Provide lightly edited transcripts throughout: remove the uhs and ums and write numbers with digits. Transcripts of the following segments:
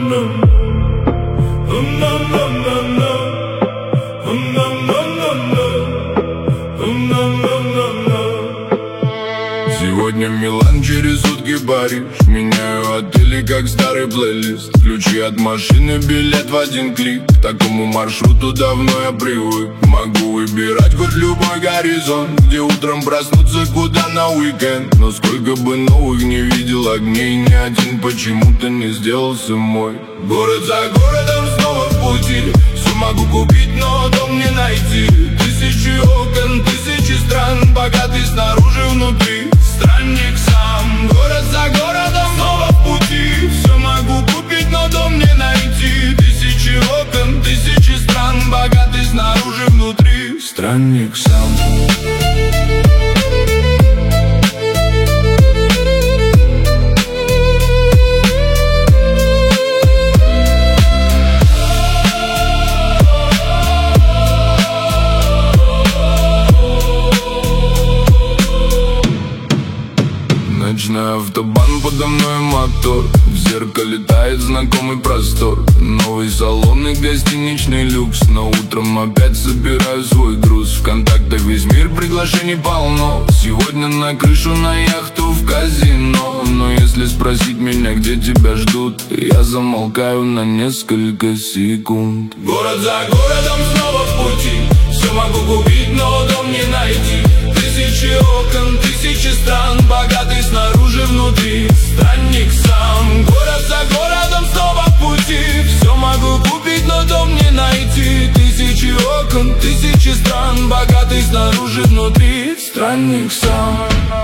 Сегодня Милан, через сутки Париж. Меняю отели, как старый плейлист. Ключи от машины, билет в один клик. К такому маршруту давно я привык. Могу выбирать хоть любой горизонт, где утром проснуться, куда на уикенд. Но сколько бы новых не видел огней, ни один почему-то не сделался мой. Город за городом снова в пути. Все могу купить, но дом не найти. Тысячи окон, тысячи стран, богатый снаружи, внутри странник сам. Город за городом снова в пути. Все могу купить, но дом не найти. Тысячи окон, тысячи стран, богатый снаружи, внутри странник сам. Ночной автобан, подо мной мотор. В зеркале тает знакомый простор. Новый салон и гостиничный люкс. Но утром опять собираю свой груз. В контактах весь мир, приглашений полно. Сегодня на крышу, на яхту, в казино. Но если спросить меня, где тебя ждут, я замолкаю на несколько секунд. Город за городом снова в пути. Все могу купить, но дом не найти. Тысячи окон, тысячи стран, богатый снаружи, внутри странник сам. Город за городом снова в пути. Все могу купить, но дом не найти. Тысячи окон, тысячи стран, богатый снаружи, внутри странник сам.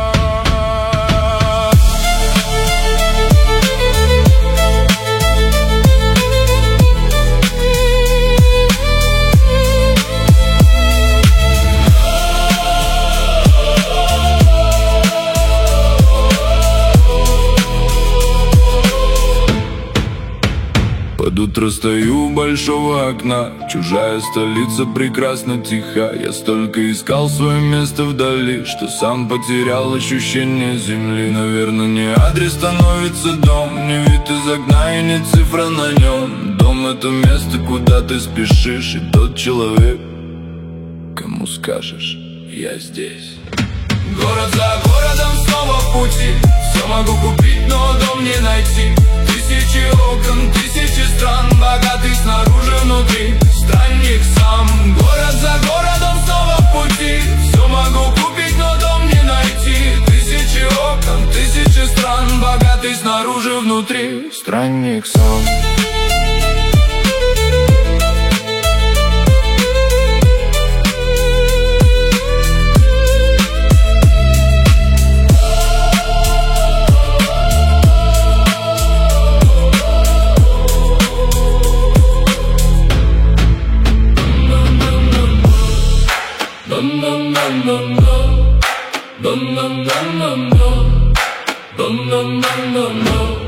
Под утро стою у большого окна. Чужая столица прекрасно тиха. Я столько искал свое место вдали, что сам потерял ощущение земли. Наверное, не адрес становится дом, не вид из окна и не цифра на нем. Дом — это место, куда ты спешишь, и тот человек, кому скажешь: я здесь. Город за городом снова в пути. Все могу купить, но дом не найти. Тысячи окон, тысячи стран, богатый снаружи, внутри странник сам. Город за городом снова в пути. Все могу купить, но дом не найти. Тысячи окон, тысячи стран, богатый снаружи, внутри странник сам. Dum dum dum dum dum dum dum dum dum dum.